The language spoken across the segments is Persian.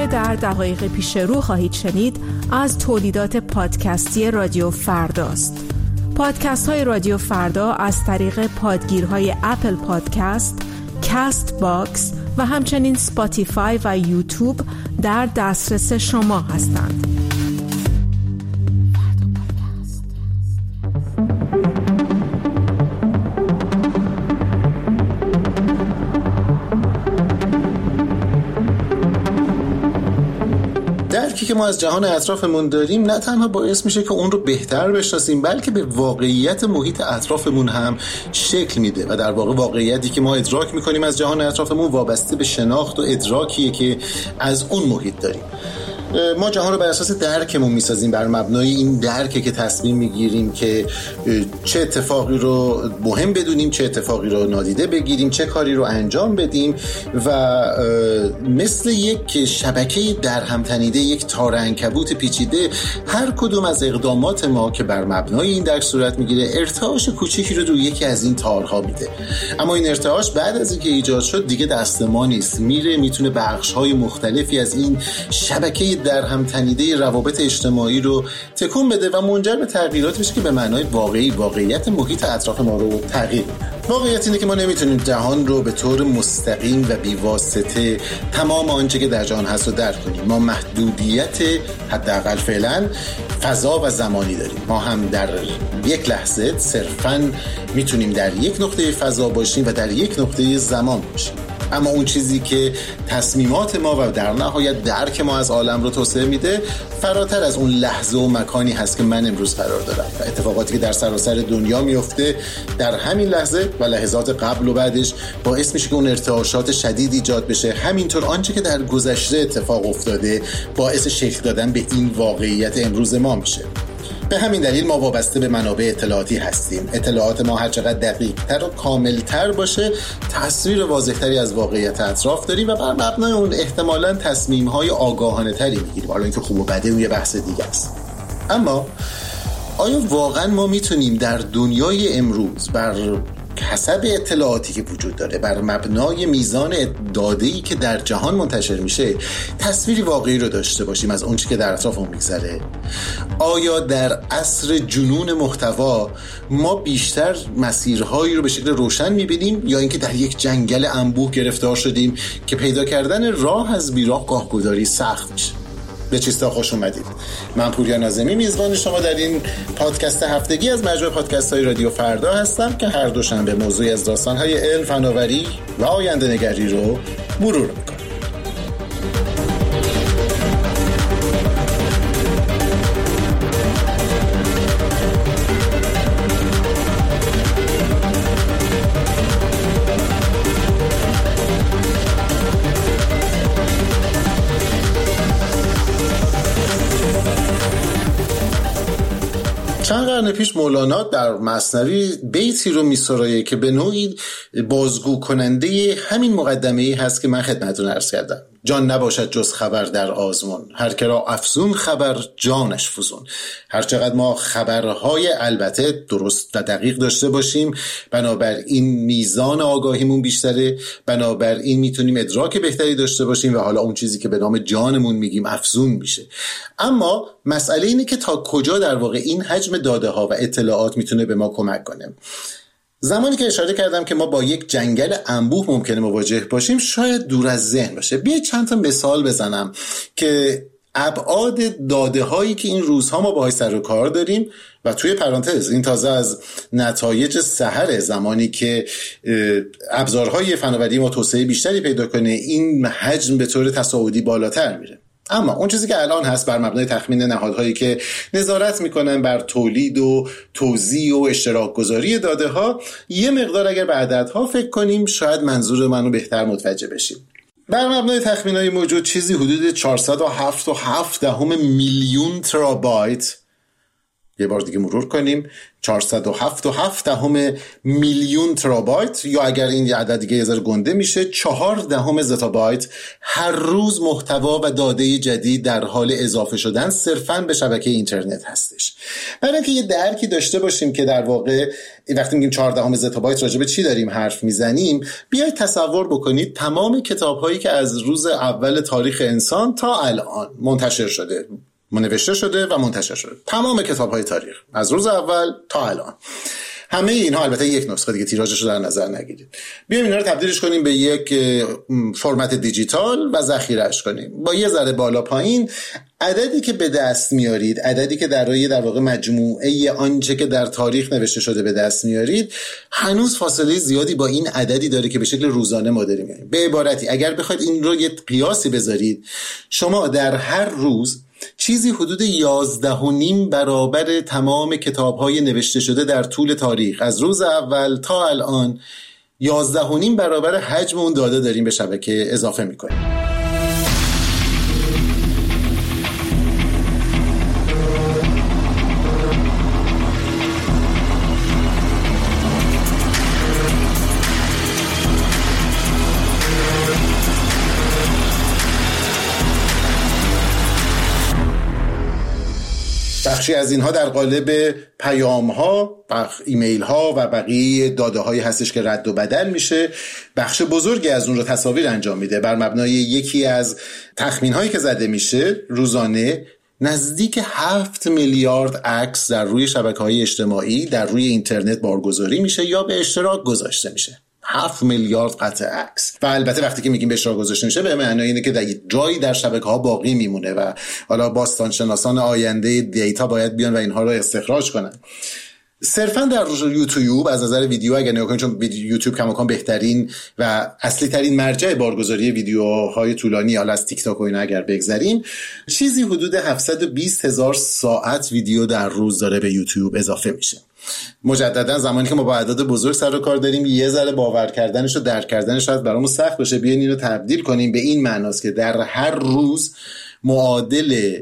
که در دقایق پیش رو خواهید شنید از تولیدات پادکستی رادیو فرداست. پادکست های رادیو فردا از طریق پادگیرهای اپل پادکست، کست باکس و همچنین سپاتیفای و یوتیوب در دسترس شما هستند. درکی که ما از جهان اطرافمون داریم نه تنها باعث میشه که اون رو بهتر بشناسیم، بلکه به واقعیت محیط اطرافمون هم شکل میده و در واقع واقعیتی که ما ادراک میکنیم از جهان اطرافمون وابسته به شناخت و ادراکیه که از اون محیط داریم. ما جهان رو بر اساس درکمون میسازیم، بر مبنای این درکه که تصمیم میگیریم که چه اتفاقی رو مهم بدونیم، چه اتفاقی رو نادیده بگیریم، چه کاری رو انجام بدیم و مثل یک شبکه درهم تنیده، یک تار عنکبوت پیچیده، هر کدوم از اقدامات ما که بر مبنای این درک صورت میگیره ارتعاش کوچیکی رو روی یکی از این تارها میده. اما این ارتعاش بعد از اینکه ایجاد شد دیگه دست ما نیست، میتونه بخش‌های مختلفی از این شبکه در هم تنیده روابط اجتماعی رو تکون بده و منجر به تغییراتی بشه که به معنای واقعیت محیط اطراف ما رو تغییر میده. واقعیت اینه که ما نمیتونیم جهان رو به طور مستقیم و بی‌واسطه تمام آنچه که در جهان هست رو درک کنیم. ما محدودیت حداقل فعلا فضا و زمانی داریم. ما هم در یک لحظه صرفاً میتونیم در یک نقطه فضا باشیم و در یک نقطه زمان باشیم. اما اون چیزی که تصمیمات ما و در نهایت درک ما از عالم رو توسعه میده فراتر از اون لحظه و مکانی هست که من امروز قرار دارم و اتفاقاتی که در سراسر دنیا میفته در همین لحظه و لحظات قبل و بعدش باعث میشه که اون ارتعاشات شدید ایجاد بشه. همینطور آنچه که در گذشته اتفاق افتاده باعث شکل دادن به این واقعیت امروز ما میشه. به همین دلیل ما وابسته به منابع اطلاعاتی هستیم. اطلاعات ما هر چقدر دقیق‌تر و کامل‌تر باشه تصویر واضح‌تری از واقعیت اطراف داریم و بر مبنای اون احتمالاً تصمیم‌های آگاهانه‌تری می‌گیریم. حالا اینکه خوب و بده اون یه بحث دیگه است. اما آیا واقعاً ما میتونیم در دنیای امروز بر حسب اطلاعاتی که وجود داره، بر مبنای میزان داده‌ای که در جهان منتشر میشه تصویری واقعی رو داشته باشیم از اون چیزی که در اطرافمون میگذره؟ آیا در عصر جنون محتوا ما بیشتر مسیرهایی رو به شکل روشن میبینیم یا اینکه در یک جنگل انبوه گرفتار شدیم که پیدا کردن راه از بیراه گاهگداری سخت میشه؟ به چیستا خوش اومدید. من پوریا ناظمی میزبان شما در این پادکست هفتگی از مجموعه پادکست های رادیو فردا هستم که هر دوشنبه موضوعی از داستان‌های علم، فناوری و آینده نگری رو مرور می‌کنم. چند قرن پیش مولانا در مثنوی بیتی رو می‌سرایه که به نوعی بازگو کننده همین مقدمه‌ای هست که من خدمتتون عرض کردم. جان نباشد جز خبر در آزمون، هر که را افزون خبر جانش فزون. هر چقدر ما خبرهای البته درست و دقیق داشته باشیم بنابراین میزان آگاهیمون بیشتره، بنابراین میتونیم ادراک بهتری داشته باشیم و حالا اون چیزی که به نام جانمون میگیم افزون میشه. اما مسئله اینه که تا کجا در واقع این حجم داده ها و اطلاعات میتونه به ما کمک کنه. زمانی که اشاره کردم که ما با یک جنگل انبوه ممکنه مواجه باشیم شاید دور از ذهن باشه. بیایید چند تا مثال بزنم که ابعاد داده هایی که این روزها ما باهاش سر و کار داریم و توی پرانتز این تازه از نتایج سحر زمانی که ابزارهای فناوری ما توسعه بیشتری پیدا کنه این حجم به طور تصاعدی بالاتر میره. اما اون چیزی که الان هست بر مبنای تخمین نهادهایی که نظارت میکنن بر تولید و توزیع و اشتراک گذاری داده ها یه مقدار اگر به عددها فکر کنیم شاید منظور منو بهتر متوجه بشیم. بر مبنای تخمینای موجود چیزی حدود 407.7 میلیون ترابایت یه بار دیگه مرور کنیم، 407.7 میلیون ترابایت، یا اگر این عدد دیگه یه ذره گنده میشه 4 زتابایت هر روز محتوا و داده جدید در حال اضافه شدن صرفاً به شبکه اینترنت هستش. برای اینکه یه درکی داشته باشیم که در واقع وقتی میگیم 4 زتابایت راجع به چی داریم حرف میزنیم، بیایید تصور بکنید تمام کتاب‌هایی که از روز اول تاریخ انسان تا الان منتشر شده، نوشته شده و منتشر شده، تمام کتاب‌های تاریخ از روز اول تا الان، همه اینها، البته یک نسخه دیگه تیراژش رو در نظر نگیرید، بیایم اینا رو تبدیلش کنیم به یک فرمت دیجیتال و ذخیره‌اش کنیم. با یه ذره بالا پایین عددی که به دست میارید، عددی که در واقع مجموعه آنچه که در تاریخ نوشته شده به دست میارید، هنوز فاصله زیادی با این عددی داره که به شکل روزانه ما داریم میاریم. به عبارتی اگر بخواید این رو یه قیاسی بذارید، شما در هر روز چیزی حدود 11.5 برابر تمام کتاب‌های نوشته شده در طول تاریخ از روز اول تا الان 11.5 برابر حجم اون داده داریم به شبکه اضافه می‌کنیم. بخشی از اینها در قالب پیام‌ها، ایمیل‌ها و بقیه داده‌هایی هستش که رد و بدل میشه. بخش بزرگی از اون رو تصاویر انجام میده. بر مبنای یکی از تخمین‌هایی که زده میشه، روزانه نزدیک 7 میلیارد عکس در روی شبکه‌های اجتماعی در روی اینترنت بارگذاری میشه یا به اشتراک گذاشته میشه. 7 میلیارد قطعه عکس. و البته وقتی که میگیم به اشتراک گذاشته میشه به معنای اینه که در جایی در شبکه‌ها باقی میمونه و حالا باستانشناسان آینده دیتا باید بیان و اینها رو استخراج کنن. صرفا در یوتیوب از نظر ویدیو اگر نگاه کنید، چون یوتیوب کماکان بهترین و اصلی ترین مرجع بارگذاری ویدیوهای طولانی، حالا از تیک تاک و اینا اگر بگذریم، چیزی حدود 720,000 ساعت ویدیو در روز داره به یوتیوب اضافه میشه. مجددا زمانی که ما با اعداد بزرگ سر و کار داریم، یه ذره باور کردنش و درک کردنش شاید برامون سخت باشه. بیاین اینو تبدیل کنیم به این معناست که در هر روز معادل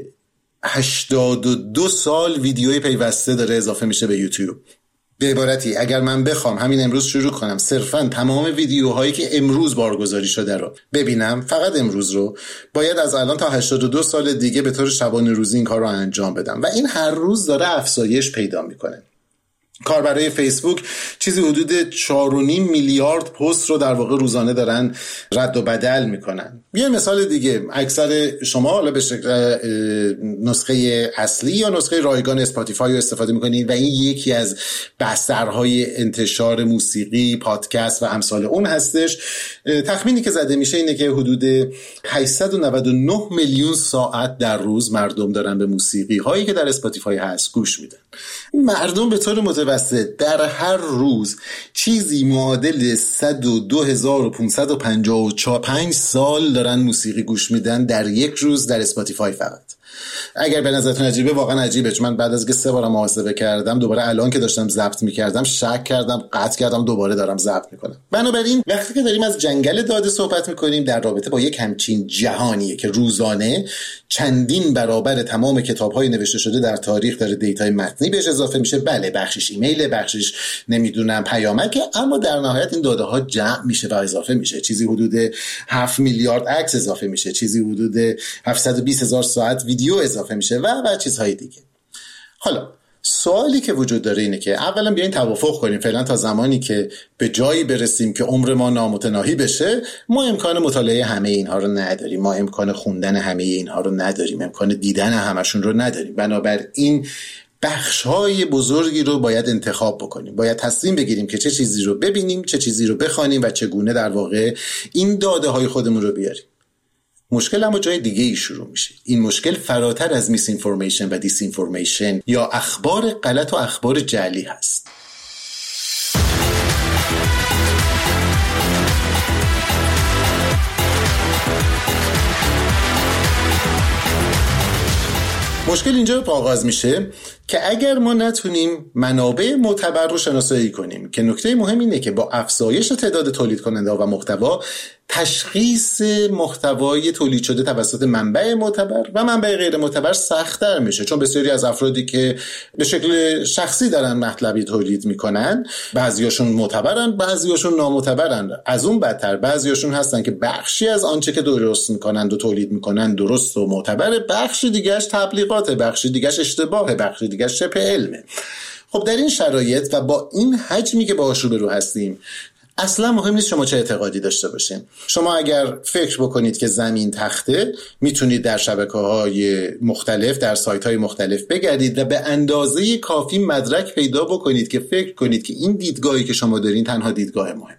82 سال ویدیوی پیوسته داره اضافه میشه به یوتیوب. به عبارتی اگر من بخوام همین امروز شروع کنم صرفاً تمام ویدیوهایی که امروز بارگذاری شده رو ببینم، فقط امروز رو، باید از الان تا 82 سال دیگه به طور شبانه روزی این کار رو انجام بدم و این هر روز داره افزایش پیدا میکنه. کاربرای فیسبوک چیزی حدود 4.5 میلیارد پست رو در واقع روزانه دارن رد و بدل میکنن. یه مثال دیگه، اکثر شما حالا به شکل نسخه اصلی یا نسخه رایگان اسپاتیفای رو استفاده میکنید و این یکی از بسترهای انتشار موسیقی، پادکست و امثال اون هستش. تخمینی که زده میشه اینه که حدود 899 میلیون ساعت در روز مردم دارن به موسیقی هایی که در اسپاتیفای هست گوش میدن. مردم به طور متوسط در هر روز چیزی معادل 102,555 سال دارن موسیقی گوش میدن در یک روز در اسپاتیفای فقط. اگر به نظرتون عجیبه، واقعا عجیبه، چون من بعد از که 3 بارم محاسبه کردم، دوباره الان که داشتم ضبط میکردم شک کردم، قطع کردم، دوباره دارم ضبط میکنم. بنابراین وقتی که داریم از جنگل داده صحبت میکنیم در رابطه با یک همچین جهانیه که روزانه چندین برابر تمام کتاب‌های نوشته شده در تاریخ داره دیتای متنی بهش اضافه میشه. بله، بخشش ایمیل، بخشش نمیدونم پیامکه، اما در نهایت این داده ها جمع میشه و اضافه میشه. چیزی حدود 7 میلیارد عکس اضافه میشه، چیزی حدود 720,000 ساعت ویدیو اضافه میشه و چیزهای دیگه. حالا سوالی که وجود داره اینه که اولا بیاین توافق کنیم فعلا تا زمانی که به جایی برسیم که عمر ما نامتناهی بشه، ما امکان مطالعه همه اینها رو نداریم، ما امکان خوندن همه اینها رو نداریم، امکان دیدن همشون رو نداریم. بنابراین بخش‌های بزرگی رو باید انتخاب بکنیم، باید تصمیم بگیریم که چه چیزی رو ببینیم، چه چیزی رو بخوانیم و چگونه در واقع این داده‌های خودمون رو بیاریم. مشکل اما جای دیگه ای شروع میشه. این مشکل فراتر از میس اینفورمیشن و دیس اینفورمیشن یا اخبار غلط و اخبار جعلی هست. مشکل اینجا آغاز میشه که اگر ما نتونیم منابع معتبر رو شناسایی کنیم، که نکته مهم اینه که با افزایش تعداد تولید کننده و محتوا تشخیص محتوای تولید شده توسط منبع معتبر و منبع غیر معتبر سخت‌تر میشه، چون بسیاری از افرادی که به شکل شخصی دارن مطلبی تولید میکنن، بعضیاشون معتبرن، بعضیاشون نامعتبرن، از اون بدتر بعضیاشون هستن که بخشی از آنچه که درست میکنن و تولید میکنن درست و معتبره، بخشی دیگه‌اش تبلیغاته، بخشی دیگه‌اش اشتباهه، بخشی دیگه‌اش شبه علمه. خب در این شرایط و با این حجمی که باهاش روبرو هستیم، اصلا مهم نیست شما چه اعتقادی داشته باشین. شما اگر فکر بکنید که زمین تخته، میتونید در شبکه‌های مختلف، در سایت‌های مختلف بگردید و به اندازه کافی مدرک پیدا بکنید که فکر کنید که این دیدگاهی که شما دارین تنها دیدگاه مهمه.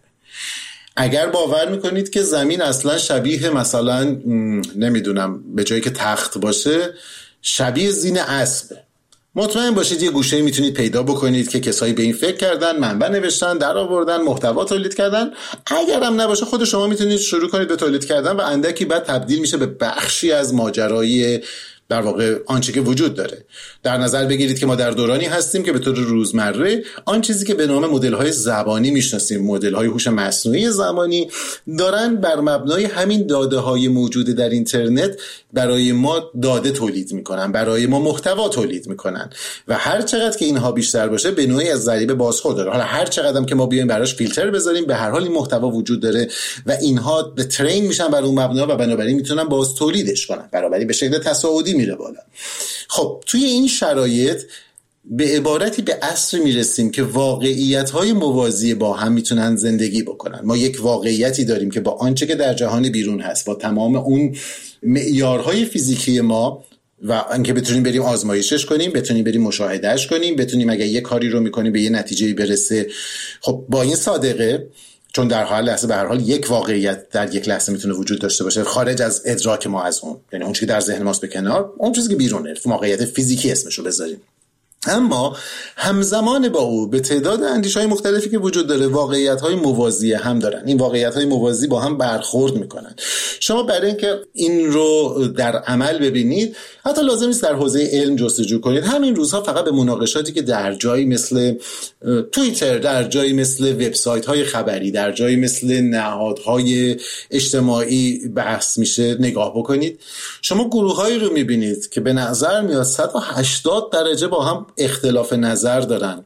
اگر باور میکنید که زمین اصلا شبیه مثلا نمیدونم به جایی که تخت باشه شبیه زین اسبه، مطمئن باشید یه گوشه میتونید پیدا بکنید که کسایی به این فکر کردن، منبع نوشتن، در آوردن، محتوا تولید کردن. اگر هم نباشه خود شما میتونید شروع کنید به تولید کردن و اندکی بعد تبدیل میشه به بخشی از ماجرای در واقع آنچه که وجود داره. در نظر بگیرید که ما در دورانی هستیم که به طور روزمره آن چیزی که به نام مدل‌های زبانی میشناسیم، مدل‌های هوش مصنوعی زبانی، دارن بر مبنای همین داده‌های موجود در اینترنت برای ما داده تولید میکنن، برای ما محتوا تولید میکنن و هر چقدر که اینها بیشتر باشه به نوعی از ضریب بازخورد داره. حالا هر چقدر هم که ما بیایم براش فیلتر بذاریم، به هر حال این محتوا وجود داره و اینها به ترین میشن بر اون مبنا و بنابراین میتونن باز تولیدش کنن، بنابراین به شکل تصاعدی میره بالا. خب توی این شرایط به عبارتی به عصر میرسیم که واقعیت‌های موازی با هم میتونن زندگی بکنن. ما یک واقعیتی داریم که با آنچه که در جهان بیرون هست، با تمام اون معیارهای فیزیکی ما و اینکه بتونیم بریم آزمایشش کنیم، بتونیم بریم مشاهدهش کنیم، بتونیم اگه یه کاری رو میکنیم به یه نتیجه‌ای برسه، خب با این صادقه، چون در حال لحظه به هر حال یک واقعیت در یک لحظه میتونه وجود داشته باشه خارج از ادراک ما از اون، یعنی اون چیزی که در ذهن ماست به کنار، اون چیزی که بیرونه، واقعیت فیزیکی اسمشو بذاریم. اما همزمان با او به تعداد اندیشه‌های مختلفی که وجود داره واقعیت‌های موازی هم دارن. این واقعیت‌های موازی با هم برخورد میکنن. شما برای اینکه این رو در عمل ببینید حتی لازم نیست در حوزه علم جستجو کنید. همین روزها فقط به مناقشاتی که در جایی مثل توییتر، در جایی مثل وبسایت‌های خبری، در جایی مثل نهادهای اجتماعی بحث میشه نگاه بکنید. شما گروه‌هایی رو میبینید که به نظر میاد 180 درجه با هم اختلاف نظر دارن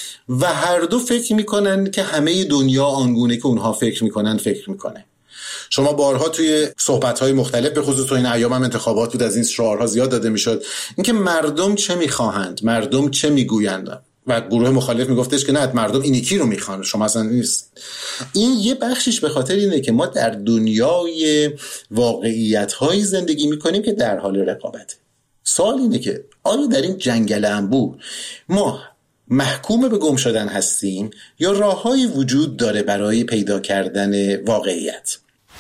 و هر دو فکر میکنن که همه دنیا آنگونه که اونها فکر میکنن فکر میکنه. شما بارها توی صحبت‌های مختلف به خصوص تو این ایام هم انتخابات بود، از این شعارها زیاد داده میشد، اینکه مردم چه میخواهند، مردم چه میگویند و گروه مخالف میگفتش که نه مردم این یکی رو میخوان، شما اصلا نیست. این یه بخشش به خاطر اینه که ما در دنیای واقعیت‌های زندگی میکنیم که در حال رقابته. سوال اینه که آیا در این جنگل انبوه ما محکوم به گم شدن هستیم یا راه‌هایی وجود داره برای پیدا کردن واقعیت؟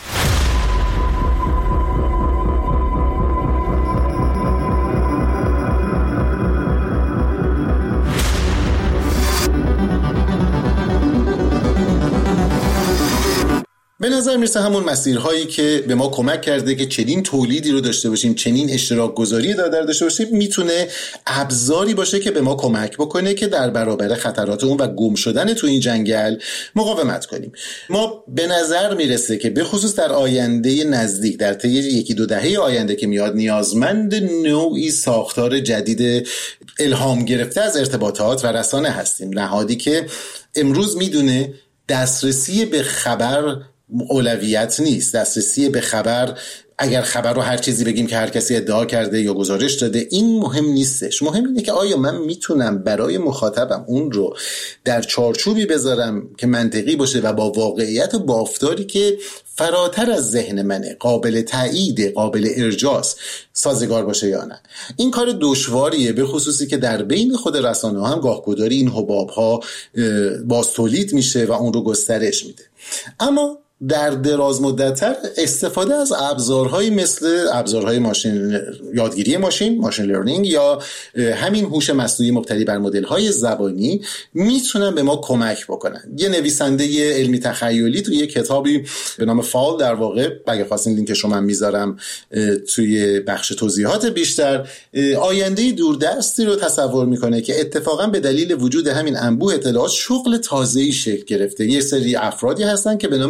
به نظر میرسه همون مسیرهایی که به ما کمک کرده که چنین تولیدی رو داشته باشیم، چنین اشتراک گذاری داده داشته باشیم، میتونه ابزاری باشه که به ما کمک بکنه که در برابر خطرات اون و گم شدن تو این جنگل مقاومت کنیم. ما به نظر میرسه که به خصوص در آینده نزدیک، در طی یکی دو دهه آینده که میاد، نیازمند نوعی ساختار جدید الهام گرفته از ارتباطات و رسانه هستیم. نهادی که امروز میدونه دسترسی به خبر اولویت نیست، دسترسی به خبر، اگر خبر رو هر چیزی بگیم که هر کسی ادعا کرده یا گزارش داده، این مهم نیستش. مهم اینه که آیا من میتونم برای مخاطبم اون رو در چارچوبی بذارم که منطقی باشه و با واقعیت و بافتاری که فراتر از ذهن منه، قابل تایید، قابل ارجاست، سازگار باشه یا نه. این کار دشواریه، به خصوصی که در بین خود رسانه‌ها هم گاهگداری این حباب‌ها باز تولید میشه و اون رو گسترش میده. اما در دراز مدت‌تر استفاده از ابزارهایی مثل ابزارهای ماشین، یادگیری ماشین لرنینگ یا همین هوش مصنوعی مبتنی بر مدل‌های زبانی میتونن به ما کمک بکنن. یه نویسنده علمی تخیلی توی یه کتابی به نام فال، در واقع اگه خواستین لینکش رو من میذارم توی بخش توضیحات بیشتر، آینده دوردستی رو تصور میکنه که اتفاقا به دلیل وجود همین انبوه اطلاعات شغل تازه‌ای شکل گرفته. یه سری افرادی هستن که به نام ویراستگران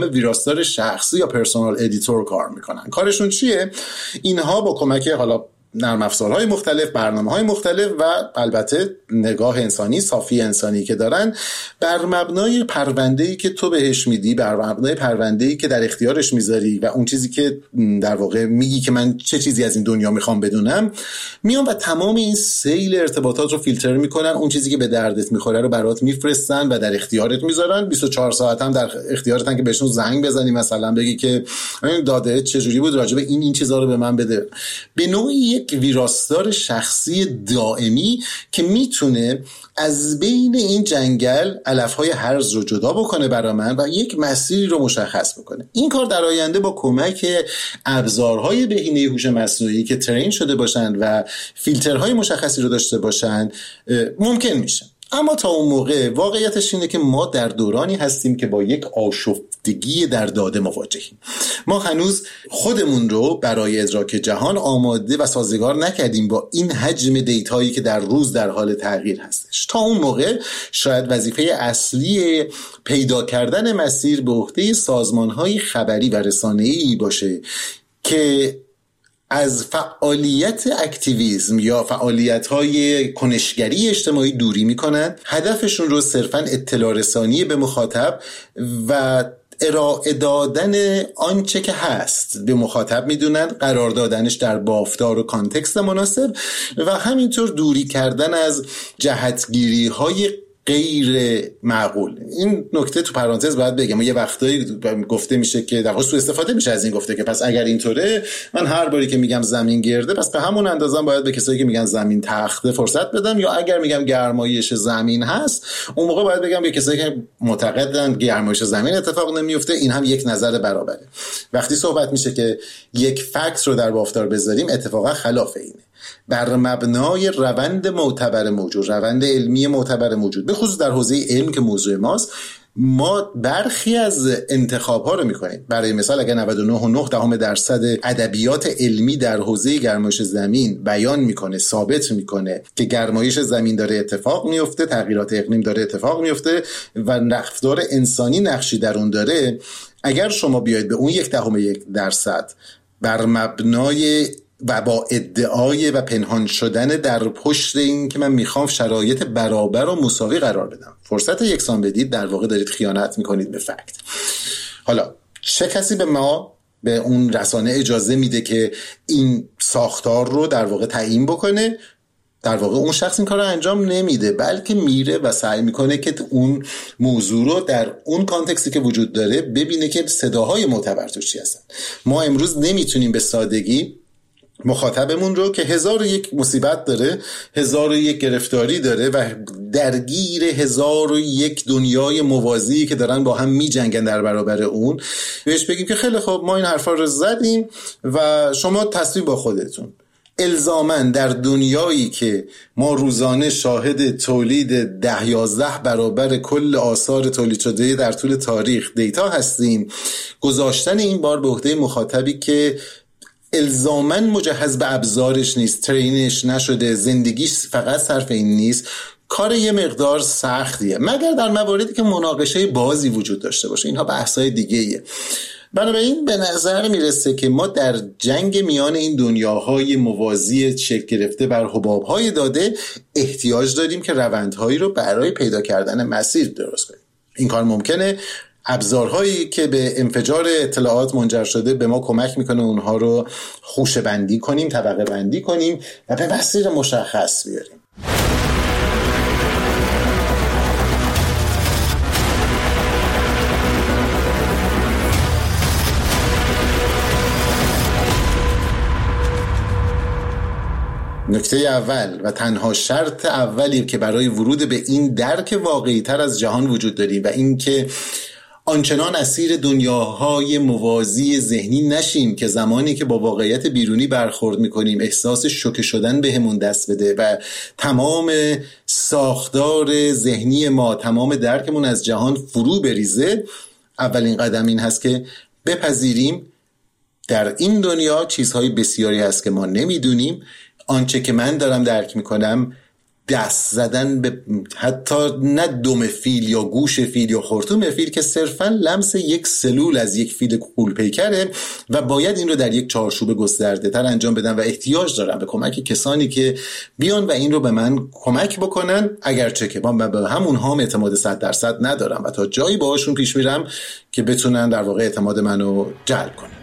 ویراستار شخصی یا پرسونال ادیتور کار میکنن. کارشون چیه؟ اینها با کمک حالا نرم افزارهای مختلف، برنامه‌های مختلف و البته نگاه انسانی، صافی انسانی که دارن، بر مبنای پرونده‌ای که تو بهش میدی، بر مبنای پرونده‌ای که در اختیارش میذاری و اون چیزی که در واقع میگی که من چه چیزی از این دنیا میخوام بدونم، میان و تمام این سیل ارتباطات رو فیلتر میکنن، اون چیزی که به دردت میخوره رو برات میفرستن و در اختیارت میذارن. 24 ساعت هم در اختیارتن که بهشون زنگ بزنی، مثلا بگی که این داده چجوری بود، راجع به این چیزا رو به من بده. به نوعی یک ویراستار شخصی دائمی که میتونه از بین این جنگل علفهای هرز رو جدا بکنه برای من و یک مسیری رو مشخص بکنه. این کار در آینده با کمک ابزارهای بهینه هوش مصنوعی که ترین شده باشن و فیلترهای مشخصی رو داشته باشن ممکن میشه. اما تا اون موقع واقعیتش اینه که ما در دورانی هستیم که با یک آشفتگی در داده مواجهیم. ما هنوز خودمون رو برای ادراک جهان آماده و سازگار نکردیم با این حجم دیتایی که در روز در حال تغییر هستش. تا اون موقع شاید وظیفه اصلی پیدا کردن مسیر به عهده سازمان‌های خبری و رسانه‌ای باشه که از فعالیت اکتیویسم یا فعالیت‌های کنشگری اجتماعی دوری می‌کنند. هدفشون رو صرفاً اطلاع رسانی به مخاطب و ارائه دادن آنچه که هست به مخاطب میدونن، قرار دادنش در بافتار و کانتکست مناسب و همینطور دوری کردن از جهتگیری‌های غیر معقول. این نکته تو پرانتز باید بگم، یه وقتایی گفته میشه که در واقع سوء استفاده میشه از این گفته که پس اگر اینطوره من هر باری که میگم زمین گرده پس به همون اندازه باید به کسایی که میگن زمین تخته فرصت بدم، یا اگر میگم گرمایش زمین هست اون موقع باید بگم به کسایی که معتقدن گرمایش زمین اتفاق نمیفته این هم یک نظر برابره. وقتی صحبت میشه که یک فکت رو در بافتار بذاریم اتفاقا خلاف اینه. بر مبنای روند معتبر موجود، روند علمی معتبر موجود، به خصوص در حوزه علم که موضوع ماست، ما برخی از انتخاب‌ها رو می‌کنیم. برای مثال اگر 99.9% ادبیات علمی در حوزه گرمایش زمین بیان می‌کنه، ثابت می‌کنه که گرمایش زمین داره اتفاق میفته، تغییرات اقلیم داره اتفاق میفته و رفتار انسانی نقشی در اون داره، اگر شما بیاید به اون 0.1% بر مبنای و با ادعای و پنهان شدن در پشت این که من میخوام شرایط برابر و مساوی قرار بدم، فرصت یکسان بدید، در واقع دارید خیانت میکنید به فکت. حالا چه کسی به ما، به اون رسانه اجازه میده که این ساختار رو در واقع تعیین بکنه؟ در واقع اون شخص این کار رو انجام نمیده، بلکه میره و سعی میکنه که اون موضوع رو در اون کانتکستی که وجود داره ببینه که صداهای معتبر توش چی هستن. ما امروز نمیتونیم به سادگی مخاطبمون رو که 1001 مصیبت داره، 1001 گرفتاری داره و درگیر 1001 دنیای موازی که دارن با هم می جنگن در برابر اون، بهش بگیم که خیلی خوب ما این حرفا رو زدیم و شما تصمیم با خودتون. الزاماً در دنیایی که ما روزانه شاهد تولید 10-11 برابر کل آثار تولید شده در طول تاریخ دیتا هستیم، گذاشتن این بار به عهده مخاطبی که الزاماً مجهز به ابزارش نیست، ترینش نشده، زندگیش فقط صرف این نیست، کار یه مقدار سختیه، مگر در مواردی که مناقشه بازی وجود داشته باشه. اینها بحث‌های دیگه‌ایه. بنابراین به نظر میرسه که ما در جنگ میان این دنیاهای موازی شکل گرفته بر حباب‌های داده احتیاج داریم که روندهایی رو برای پیدا کردن مسیر درست کنیم. این کار ممکنه. ابزارهایی که به انفجار اطلاعات منجر شده به ما کمک میکنه اونها رو خوشه بندی کنیم، طبقه بندی کنیم و به مسیر مشخص بیاریم. نکته اول و تنها شرط اولی که برای ورود به این درک واقعی تر از جهان وجود داریم و این که آنچنان اسیر دنیاهای موازی ذهنی نشیم که زمانی که با واقعیت بیرونی برخورد میکنیم احساس شوکه شدن بهمون دست بده و تمام ساختار ذهنی ما، تمام درکمون از جهان فرو بریزه، اولین قدم این هست که بپذیریم در این دنیا چیزهای بسیاری هست که ما نمیدونیم. آنچه که من دارم درک میکنم دست زدن به حتی نه دم فیل یا گوش فیل یا خرطوم فیل که صرفا لمس یک سلول از یک فیل غول‌پیکره و باید این رو در یک چارچوب گسترده تر انجام بدم و احتیاج دارم به کمک کسانی که بیان و این رو به من کمک بکنن، اگرچه که من به همونها هم اعتماد 100% ندارم و تا جایی باهاشون پیش میرم که بتونن در واقع اعتماد منو جلب کنن.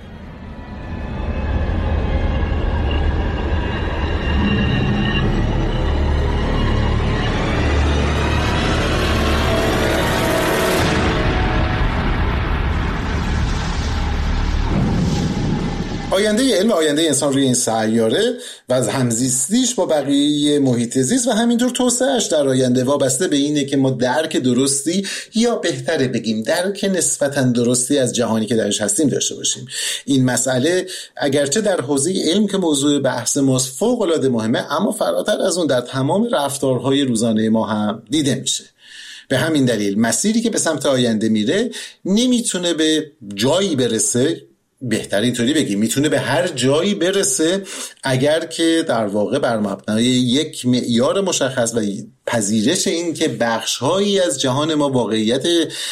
آینده علم و آینده انسان روی این سیاره و از همزیستیش با بقیه محیط زیست و همینطور توسعه‌اش در آینده وابسته به اینه که ما درک درستی یا بهتره بگیم درک نسبتاً درستی از جهانی که درش هستیم داشته باشیم. این مسئله اگرچه در حوزه علم که موضوع بحث ماست فوق‌العاده مهمه، اما فراتر از اون در تمام رفتارهای روزانه ما هم دیده میشه. به همین دلیل مسیری که به سمت آینده میره نمیتونه به جایی برسه، بهتر اینطوری بگیم میتونه به هر جایی برسه اگر که در واقع بر مبنای یک معیار مشخص و پذیرش این که بخش‌هایی از جهان ما واقعیت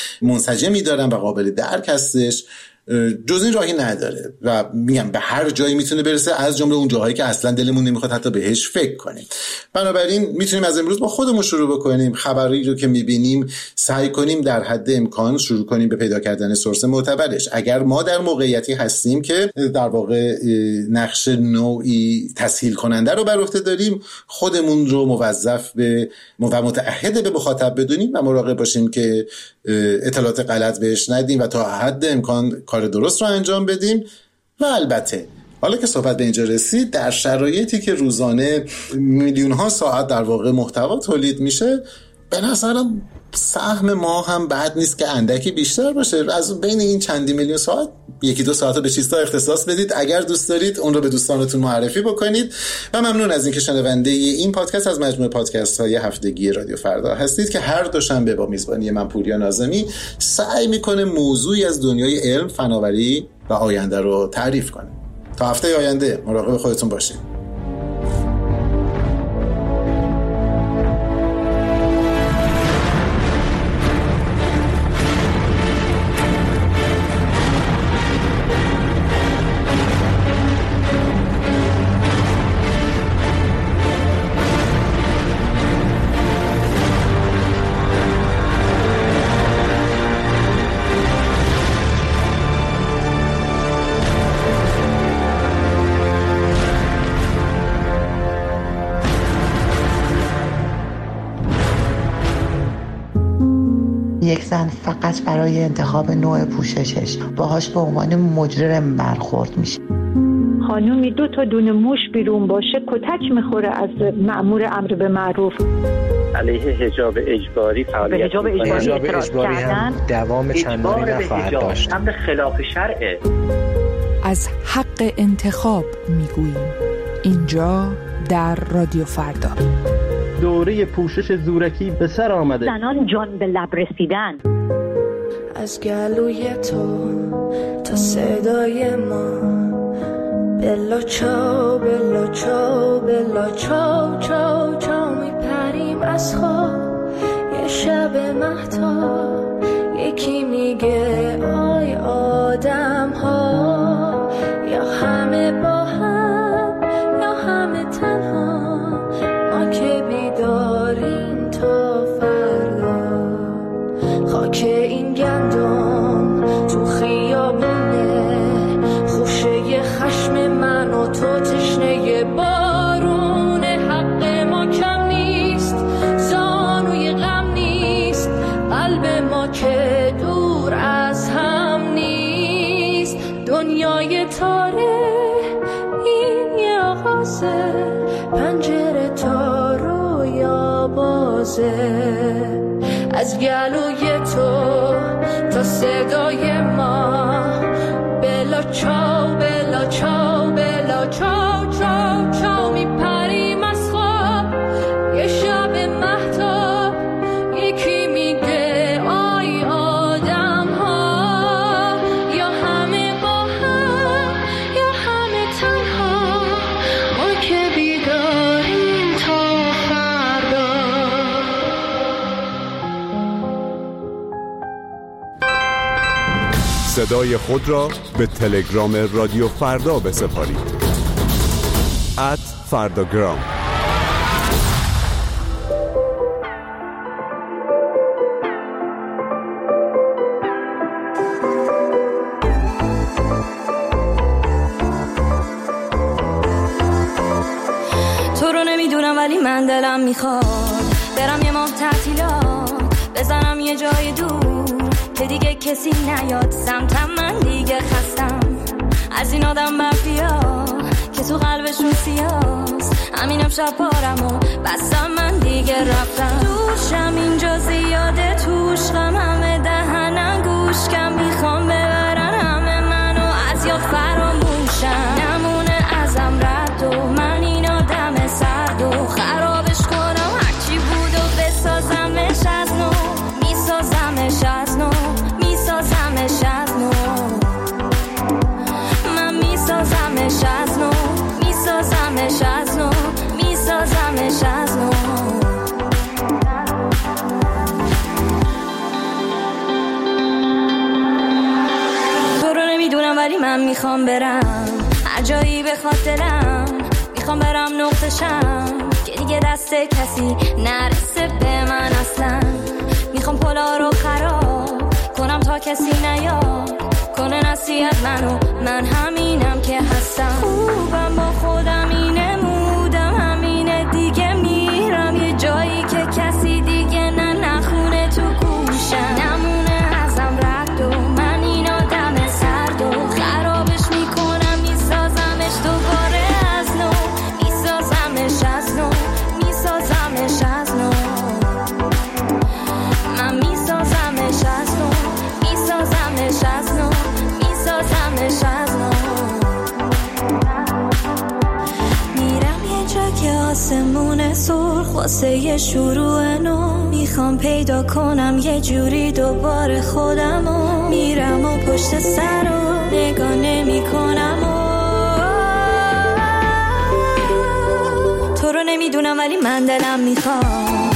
منسجمی دارن و قابل درک هستش، جز این راهی نداره و میگم به هر جایی میتونه برسه، از جمله اون جاهایی که اصلا دلمون نمیخواد حتی بهش فکر کنیم. بنابراین میتونیم از امروز با خودمون شروع بکنیم، خبری رو که میبینیم سعی کنیم در حد امکان شروع کنیم به پیدا کردن سورس معتبرش. اگر ما در موقعیتی هستیم که در واقع نقش نوعی تسهیل کننده رو بر عهده داریم، خودمون رو موظف به و متعهد به مخاطب بدونیم و مراقب باشیم که اطلاعات غلط بهش ندیم و تا حد امکان کار درست رو انجام بدیم. و البته حالا که صحبت به اینجا رسید، در شرایطی که روزانه میلیون ها ساعت در واقع محتوا تولید میشه، به نظرم سهم ما هم بد نیست که اندکی بیشتر باشه. از بین این چندی میلیون ساعت یکی دو ساعت رو به چیزها اختصاص بدید. اگر دوست دارید اون رو به دوستانتون معرفی بکنید و ممنون از اینکه شنونده این پادکست از مجموعه پادکست های هفتگی رادیو فردا هستید که هر دوشنبه با میزبانی من پوریا ناظمی سعی میکنه موضوعی از دنیای علم، فناوری و آینده رو تعریف کنه. تا هفته آینده مراقب خودتون باشید. یک زن فقط برای انتخاب نوع پوششش باهاش به عنوان مجرم برخورد میشه. خانومی 2 تا دونه موش بیرون باشه کتک میخوره از مأمور امر به معروف. علیه حجاب اجباری فعالیت حجاب اجباری هم دوام چندانی نخواهد داشت. امر خلاف شرعه. از حق انتخاب میگوییم اینجا در رادیو فردا. دوره پوشش زورکی به سر آمده. زنان جان به لب رسیدن. از گلوی تو تا صدای ما، بلا چاو بلا چاو بلا چاو چاو چاو میپریم از خواب. یه شب مهتاب یکی میگه آی آدم ها، یا همه با هم یا همه تنها، ما که بیداریم تا فردا. خاک این گندم تو خیابونه، خوشه خشم من و تو تشنه بارونه. حق ما کم نیست، زانوی غم نیست، قلب ما که دور از هم نیست. دنیای تاره این یه آغازه، پنجره تا رویا بازه. از گلوی تو تا صدای ما، بلا چاو بلا چاو بلا چاو چاو چاو میپریم از خواب. یه شب مهتاب یکی میگه آی آدم ها، یا همه با هم یا همه تنها، ما که بیداریم تا فردا. صدای خود را به تلگرام رادیو فردا بسپارید. @فرداگرام. تو رو نمیدونم ولی من دلم میخواد برم یه ماه تعطیلات، بزنم یه جای دور که دیگه کسی نیاد سمتم. من دیگه خستم از این آدم مافیا که تو قلبشون سیاست. همین امشب پارم و بستم، من دیگه رفتم. دوشم اینجا زیاده، توش غم همه دهنم گوش کم، میخوام ببرن همه منو از یاد فراموشم. نمونه ازم رد و من این آدم سرد و خرابش کنم، هرچی بود و بسازمش از نو، میسازمش از نو، میسازمش از نو، من میسازمش از نو، میسازمش از نو، میسازمش از نو. تو رو نمیدونم ولی من میخوام برم هر جایی بخواد دلم، میخوام برم نقطشم که دیگه دست کسی نرسه به من اصلا. میخوام پلا رو خراب کنم تا کسی نیاد کنه نصیحت منو، من همینم که هستم. خوبم با خودم اینه، مودم همینه دیگه، میرم یه جایی که کسی دیگه نخونه تو گوشم. نمونه ازم رد و من این آدم سرد و خرابش میکنم، میسازمش دوباره از نو، میسازمش از نو، میسازمش از نو، من میسازمش از نو، میسازمش از نو، میسازمش از نو. میرم یه جا که آسمون سرخ واسه یه شروع نو، میخوام پیدا کنم یه جوری دوباره خودمو. میرم و پشت سر رو نگاه نمی کنم تو رو نمیدونم ولی من دلم میخوام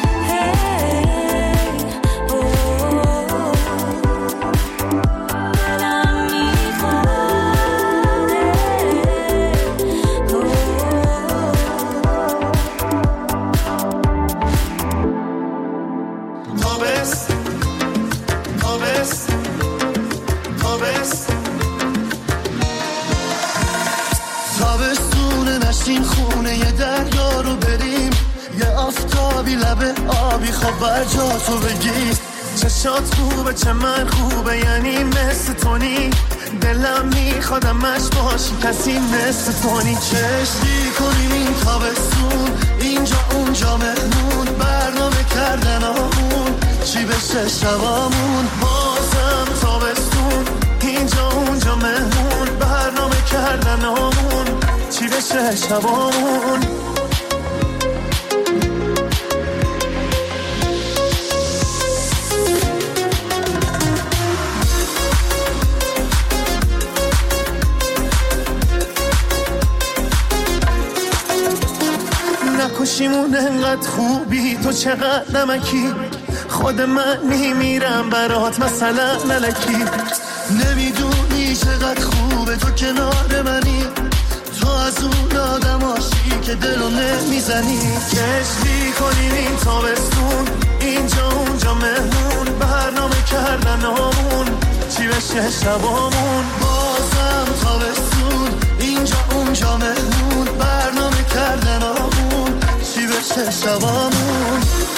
این خونه یه دریا رو بریم، یه آفتابی لبه آبی خواب بر جا تو بگیر. چشات خوبه چه من خوبه، یعنی مثل تونی، دلم میخوادمش باشی کسی مثل تونی. چشتی کنیم این تابستون، اینجا اونجا مهمون، برنامه کردن آمون چی بشه شبامون. بازم تابستون، اینجا اونجا مهمون، برنامه کردن آمون چی بشه شبامون. نکشیمون انقدر خوبی، تو چقدر نمکی، خود من میمیرم برات مثلا نلکی. نمیدونی چقدر خوبه تو کنار منی، تو از اون آدم هاشی که دلو نمیزنی. کشتی کنیم این تابستون، اینجا اونجا مهمون، برنامه کردن آمون چی بشه شبامون. بازم تابستون، اینجا اونجا مهمون، برنامه کردن آمون چی بشه شبامون.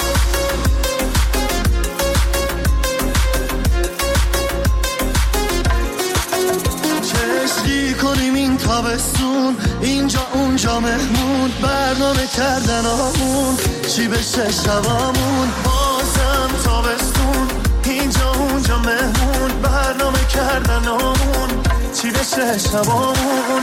چشتی کنیم این تابستون، اینجا اونجا مهمون، برنامه کردن آمون چی بشه شبامون. بازم تابستون، اینجا اونجا مهمون، برنامه کردن آمون چی بشه شبامون.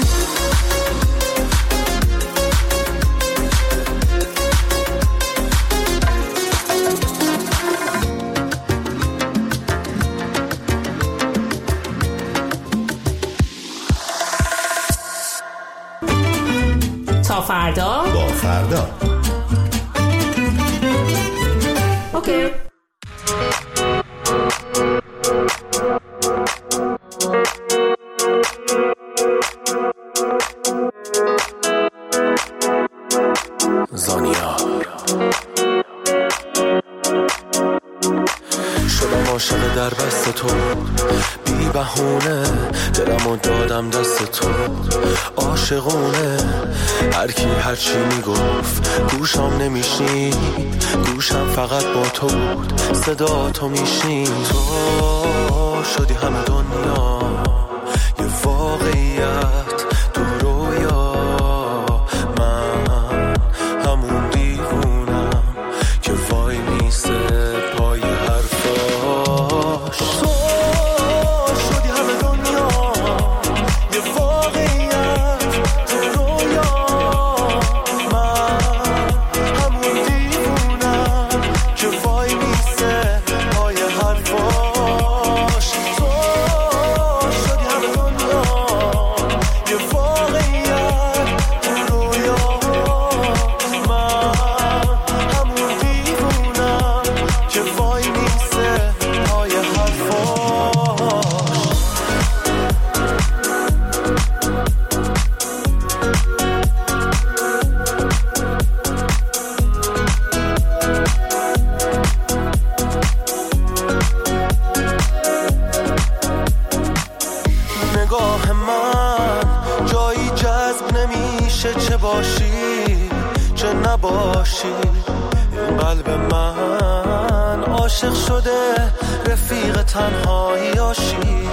تا فردا با فردا. اوکی. عاشق در بست تو، بی بهونه دلمو دادم دست تو، عاشقونه هر کی هر چی میگفت گوشم نمیشنید، گوشم فقط با تو بود، صدا تو میشنید. تو شدی همه دنیا یه واقعیت تو رویا، من همون دیوونم که وای میسته پای حرفاش. تو شدی همه دنیا یه واقعیت تو رویا، من همون دیوونم که وای میسته پای حرفاش. تو شدی همه دنیا یه واقعیت تو رویا، من همون دیوونم که وای میسته پای حرفاش. نگاه من جایی جذب نمیشه، چه باشی چه نباشی. این قلب من عاشق شده رفیق تنهاییاشی.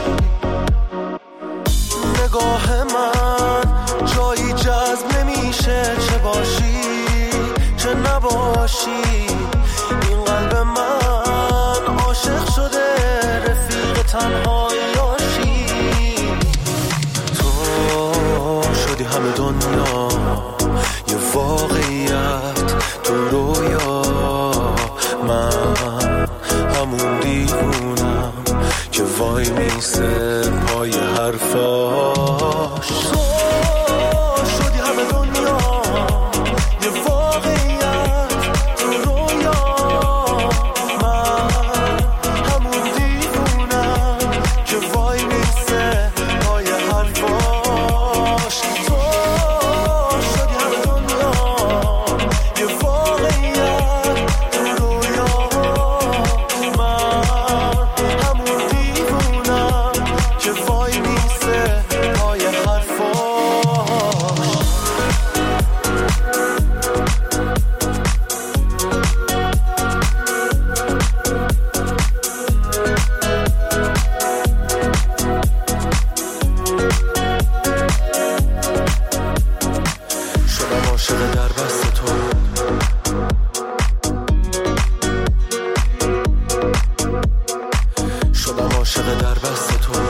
نگاه من جایی جذب نمیشه، چه باشی چه نباشی. این قلب من عاشق شده رفیق تنهاییاشی. تو شدی همه دنیا یه واقعیت تو رویا، من همون دیوونم که وای میسته پای حرفاش. تو شدی همه دنیا یه واقعیت تو رویا، من همون دیوونم که وای میسته پای حرفاش. تو شدی همه دنیا یه واقعیت تو رویا، من همون دیوونم که وای میسته پای حرفاش. شدم عاشق در بست تو، شدم عاشق در بست تو.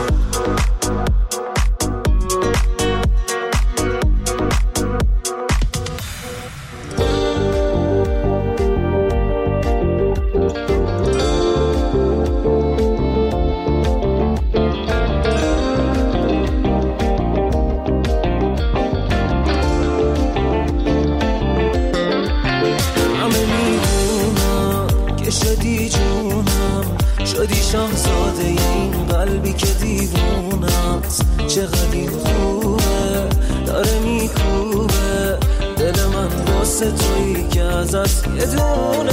همه میدونم که شدی جونم، شدی شاهزاده این قلبی که دیوونم. چقدر این خوبه داره میکوبه دل من واسه تویی که ازت یه دونم.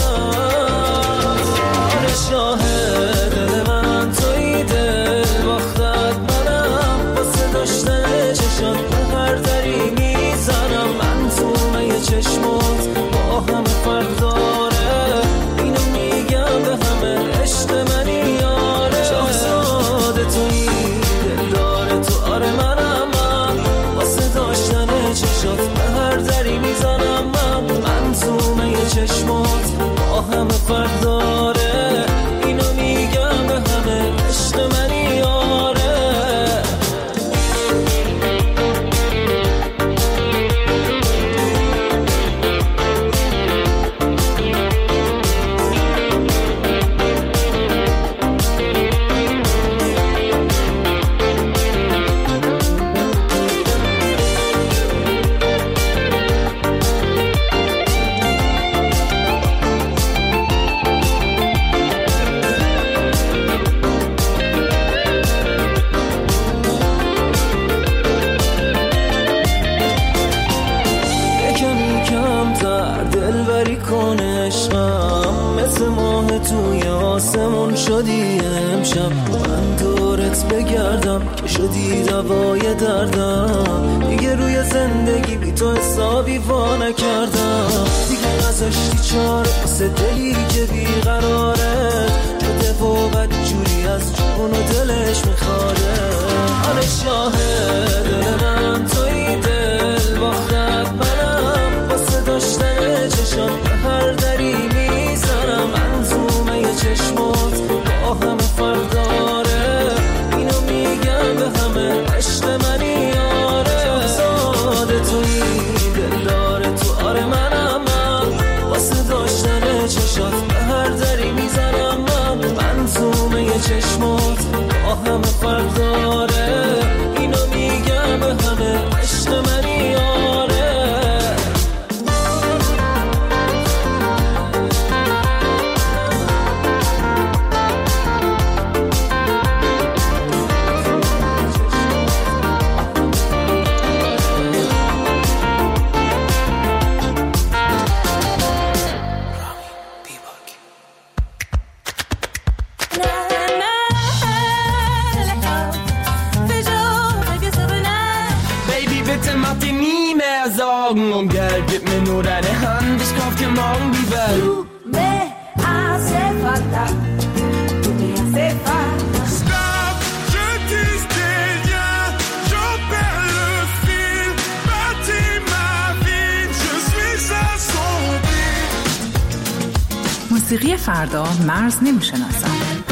آره شاهد دل من تویی، دل باختت منم، واسه داشتن چشات به هر دری میزنم. من تو یه چشمات با همه فرق داره، اینو میگم به همه عشق منی یاره. شاهزاده تویی دل داره تو، آره منم، من واسه داشتن چشات به هر دری میزنم. من تو یه چشمات با همه فرق داره، اینو میگم به همه عشق منی یاره. ستاره توی آسمون شدی امشب، من دورت بگردم که شدی دوای دردم. دیگه روی زندگی بی تو حسابی وا نکردم، دیگه نذاشتی چاره واسه دلی که بیقراره شده و بدجوری از جون و دلش میخواره. آره شاهد دل من توی دل باختت منم، واسه داشتن چشم به هر دری میزنم. منظومه ی چشمات با همه فرق داره، اینو میگم به همه عشق منی یاره. شاهزاده توی دل داره تو، آره منم من، واسه داشتن چشات به هر دری میزنم من. منظومه ی چشمات با همه فرق داره، اینو میگم به همه عشق منی یاره. Und Geld, gib mir nur deine Hand, ich kauf dir morgen die Welt. Tu me hace falta, tu me hace falta. Stop, je dis rien, j'en perds le fil. Bâtis ma vie, je suis à son pied. موسیقی فردا مرز نمیشناسم.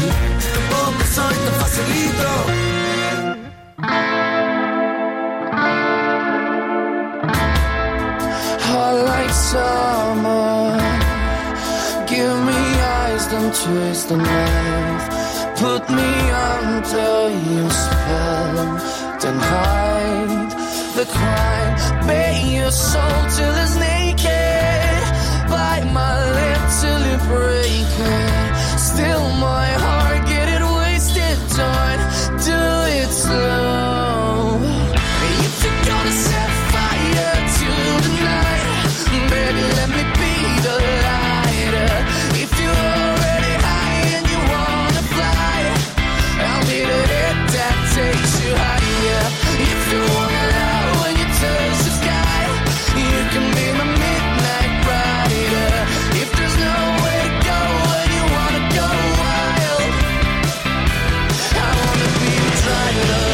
Like summer, give me eyes, don't twist the knife. Put me under your spell, then hide the crime. Bare your soul till it's naked, bite my lip till it break it. Still my heart, get it wasted, don't do it slow. If you're gonna set fire to the night, baby, let me be the lighter. If you're already high and you wanna fly, I'll be the hit that takes you higher. If you wanna love when you touch the sky, you can be my midnight rider. If there's nowhere to go when you wanna go wild, I wanna be the driver.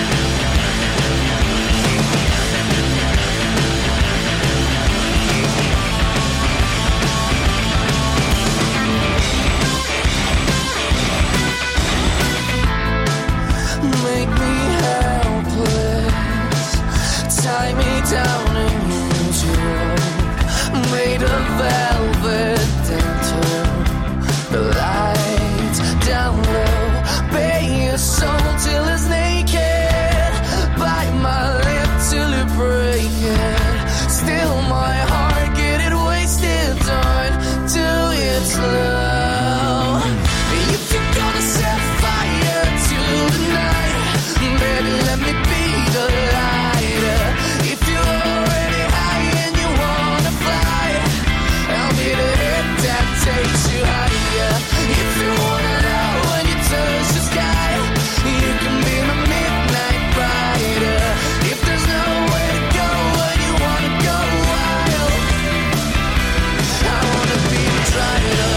Make me helpless, tie me down in your rope, made of velvet dental, the lights down low, bare your soul till it's naked, bite my lip till it break it, still my heart, get it wasted, don't do it slow. If you're gonna set fire to the night, baby, let me be the lighter. If you're already high and you wanna fly, I'll be the hit that takes you higher. If you wanna love when you touch the sky, you can be my midnight rider. If there's nowhere to go when you wanna go wild, I wanna be the driver.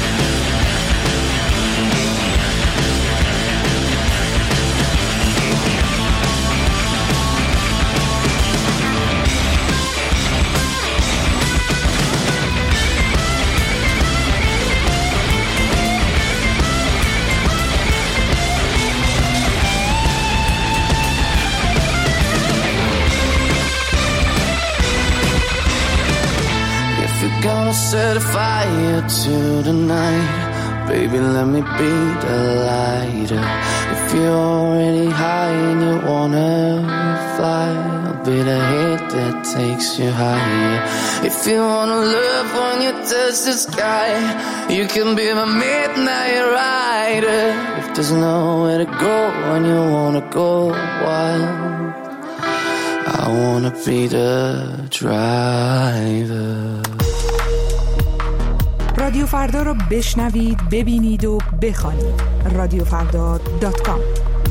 Gonna set a fire to the night, baby, let me be the lighter. If you're already high and you wanna fly, I'll be the hit that takes you higher. If you wanna love when you touch the sky, you can be my midnight rider. If there's nowhere to go when you wanna go wild, I wanna be the driver. رادیو فردا را بشنوید، ببینید و بخوانید. رادیوفردا.com.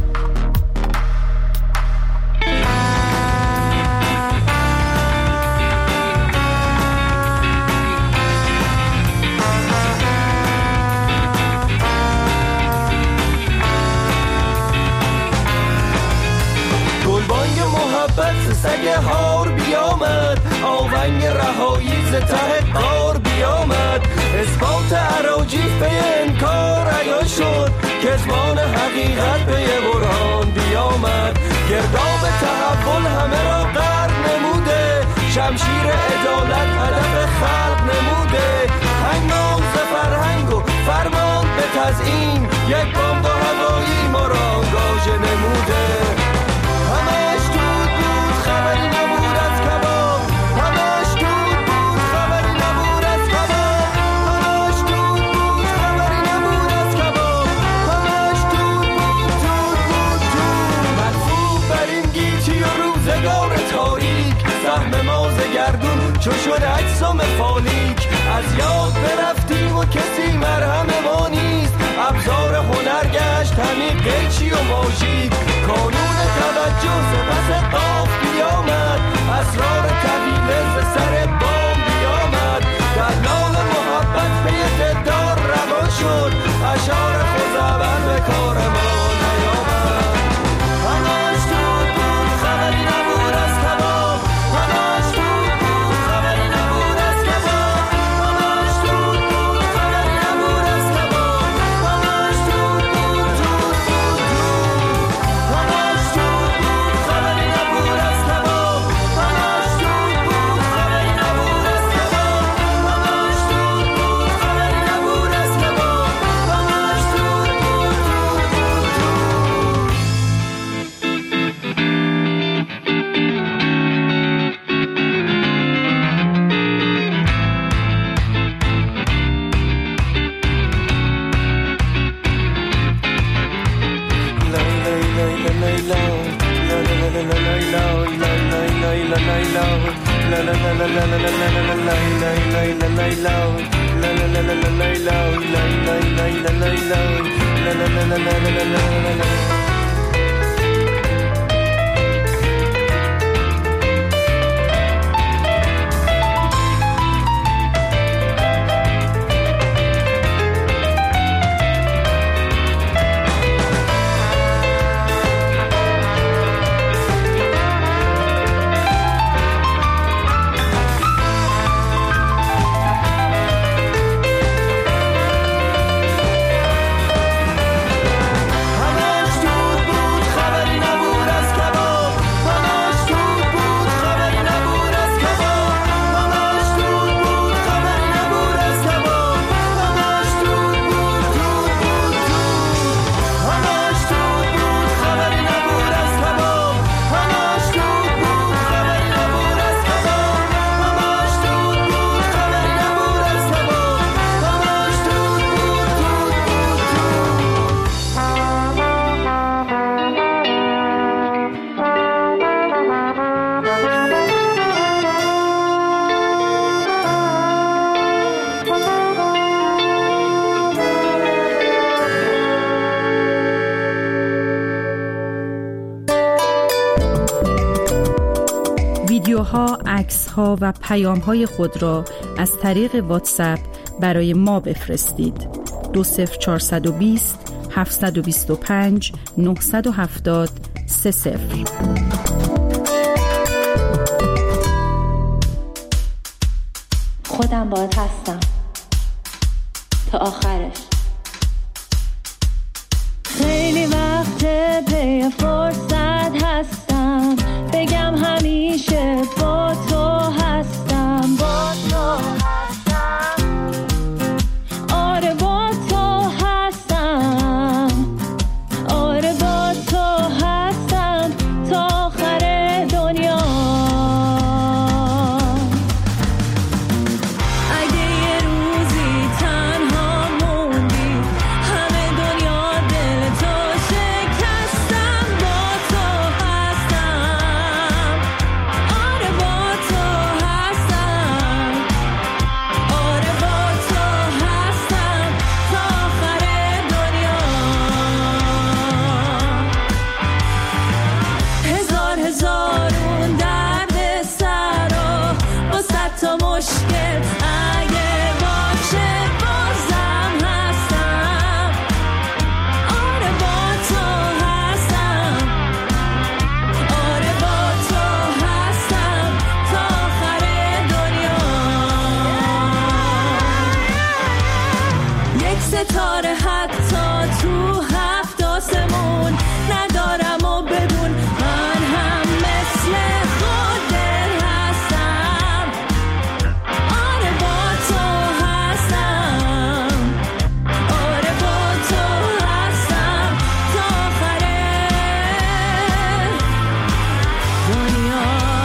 گلبانگ محبت سگ هار بیامد، آونگ رهایی ز ته قار بیامد، اثبات اراجیف به انکار عیان شد، کتمان حقیقت به برهان بیامد، گرداب تحول همه را غرق نموده، شمشیر عدالت هدف خلق نموده، هنگام ز فرهنگ و فرمان به تزیین، یک بمب هوایی ما را آنگاژه نموده. همش دود بود خبری نبود از کباب، همش دود بود خبری نبود از کباب، همش دود بود خبری نبود از کباب، همش دود بود مرفوع بر این گیتی و روزگار تاریک، سهم ما ز گردون چو شد اجسام فالیک، از یاد برفتیم و کسی مرهم ما نیست، ابزار هنر گشت همین قیچی و ماژیک، کانون توجه ز پس قاف بیامد، اسرار طویله ز سر بام بیامد، دلال محبت پی دلدار روان شد، اشعار خزعبل به کار ما نیامد. همش دود بود خبری نبود از کباب، همش دود بود خبری نبود از کباب، همش دود بود خبری نبود از کباب، همش دود بود همش دود بود خبری نبود از کباب، همش دود بود خبری نبود از کباب، همش دود بود خبری نبود از کباب، همش دود ویدیوها، عکس‌ها و پیام‌های خود را از طریق واتساپ برای ما بفرستید. 20420 725 970 30. خودم باهات هستم تا آخرش. خیلی وقت پی فرصت هستم، بگم همیشه با تو هستم، با تو هستم، آره با تو هستم، آره با تو هستم تا آخر دنیا. اگه یه روزی تنها موندی یک ستاره حتی تو هفت آسمون ندارم و بدون من هم مثل خودت هستم. آره با تو هستم، آره با تو هستم تا آخر دنیا.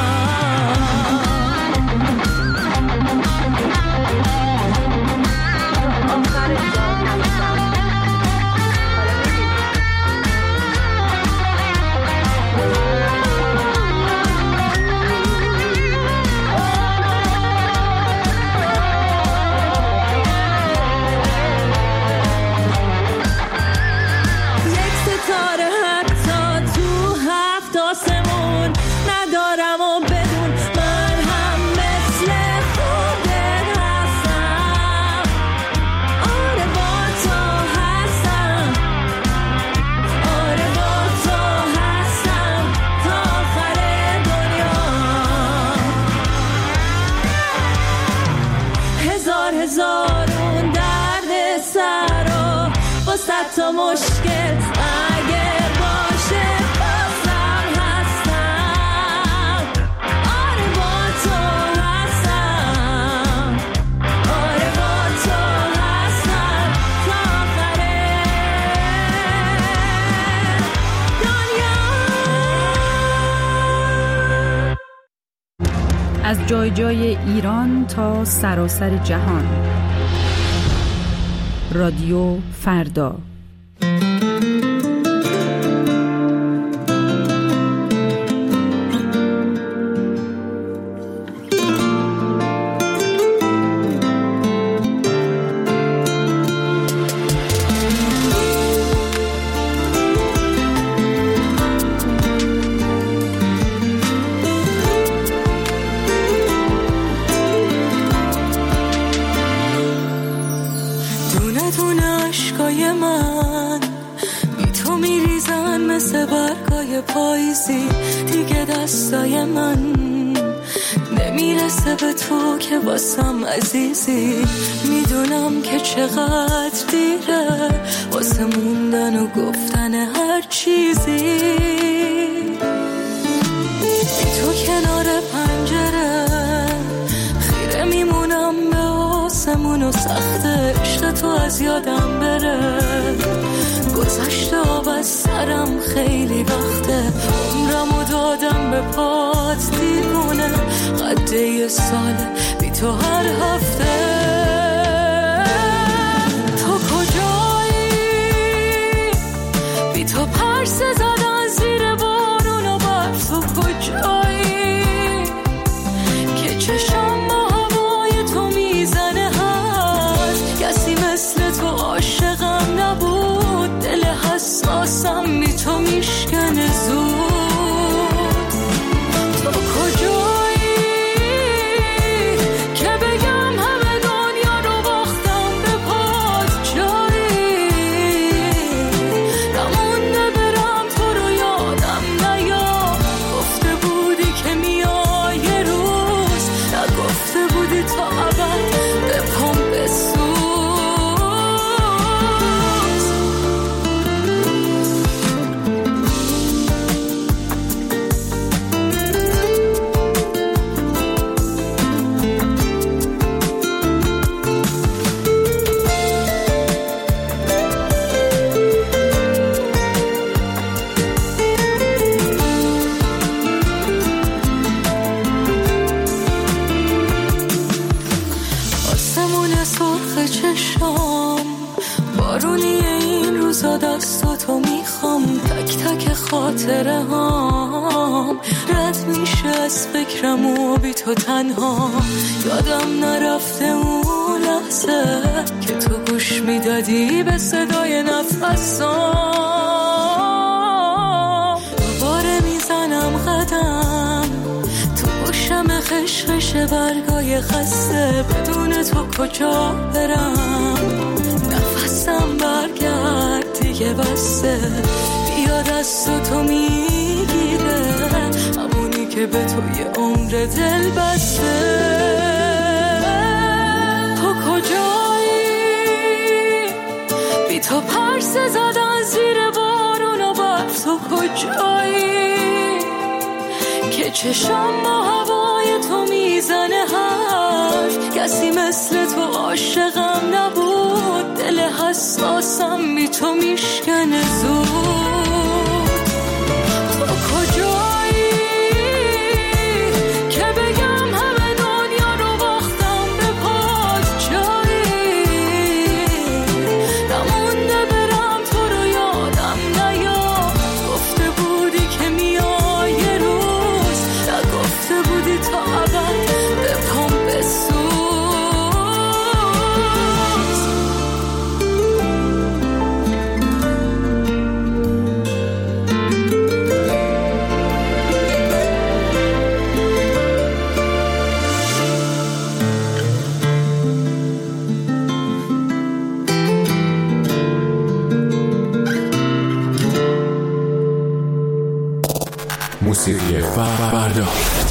هزارون درد سر و با صد تا مشکل اگه باشه بازم هستم. آره با تو هستم، آره با تو هستم تا آخر دنیا. از جای جای ایران تا سراسر جهان، رادیو فردا. پاییزی دیگه دستای من نمیرسه به تو که واسم عزیزی. میدونم که چقدر دیره واسه موندن و گفتن هر چیزی. بی تو کنار پنجره خیره میمونم به آسمون و سخت عشق تو از یادم بره. گذشته آب از سرم خیلی وقته، عمرمو دادم به پات دیوونه. قد یه ساله بی تو هر هفته. تو کجایی؟ بی تو پرسه زدن زیر بارون و بر تو کجایی؟ که چشم با هوای تو میزنه هست. کسی مثل تو عاشقم نبود، دل حساسم بی تو میشکنه زود. تو کجایی که بگم همه دنیا رو باختم به پات جایی؟ نمونده برم تو رو یادم نیا. گفته بودی که میای یه روز، نگفته بودی تا ابد به پام بسوز. دستاتو میخوام، تک تک خاطره هام رد میشه از فکرم و بی تو تنها. یادم نرفته اون لحظه که تو گوش میدادی به صدای نفسام. دوباره میزنم قدم تو گوشم خشخش برگای خسته. بدون تو کجا برم؟ نفسم برگرد دیگه بسته. بیا دست تو میگیره همونی که به تو یه عمر دل بسته. تو کجایی تو پرسه زدن زیر بارون و برف، تو کجایی که چشم با هوای تو میزنه حرف؟ کسی مثل تو عاشقم نبود، دل حساسم بی تو میشکنه زود. تو کجایی که بگم همه دنیا رو باختم به پات؟ جایی نمونده برم تو رو یادم نیاد، گفته بودی که میای یه روز، نگفته بودی تا ابد به پام بسوز. موسیقی فردا.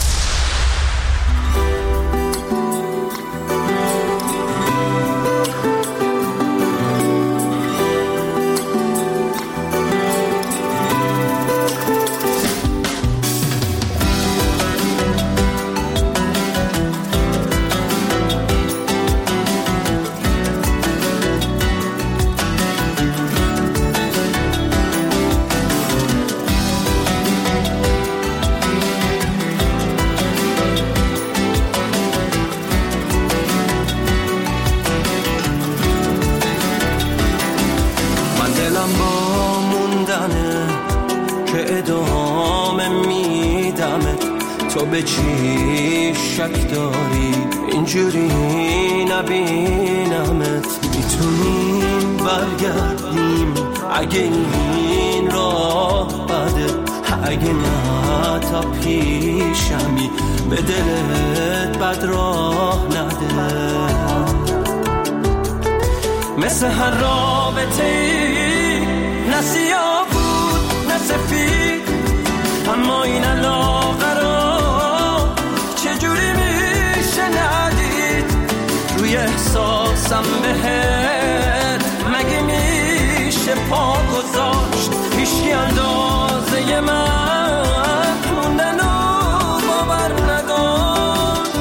تو به چی شک داری اینجوری نبینمت؟ میتونیم برگردیم اگه این راه بده، اگه نه تا پیشمی به دلت بد راه نده. مثل هر رابطه ای نه سیاه بود نه سفید، اما این علاقه رو چجوری میشه ندید؟ روی احساسم بهت مگه میشه پا گذاشت؟ هیچکی اندازه من موندن و باور نداشت.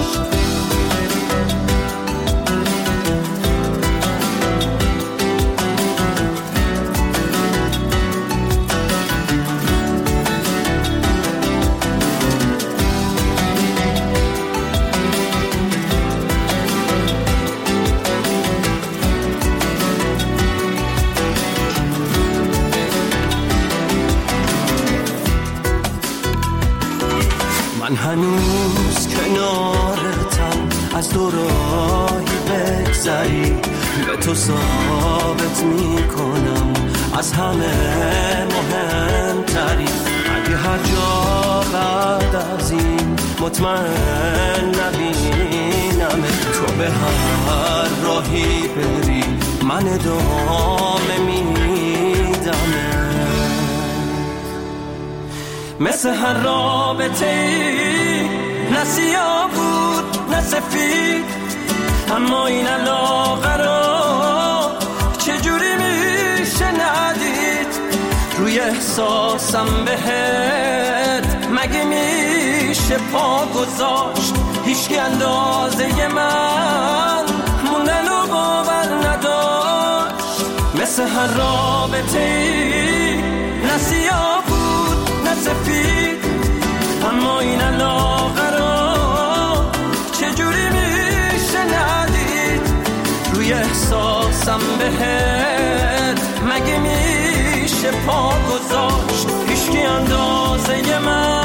من هنوز کنارتم، از دو راهی بگذری به تو ثابت میکنم از همه مهمتری. اگه هر جا بعد از این مطمئن نبینم تو به هر راهی بری، من ادامه میدم. مثل هر رابطه ای نه سیاه بود نه سفید، اما این علاقه رو چجوری میشه ندید؟ روی احساسم بهت مگه میشه پا گذاشت؟ هیچکی اندازه من موندن و باور نداشت. مثل هر رابطه ای نه سیاه نه سفید، اما این علاقه رو چجوری میشه ندید؟ روی احساسم بهت مگه میشه پا گذاشت؟ هیچکی اندازه من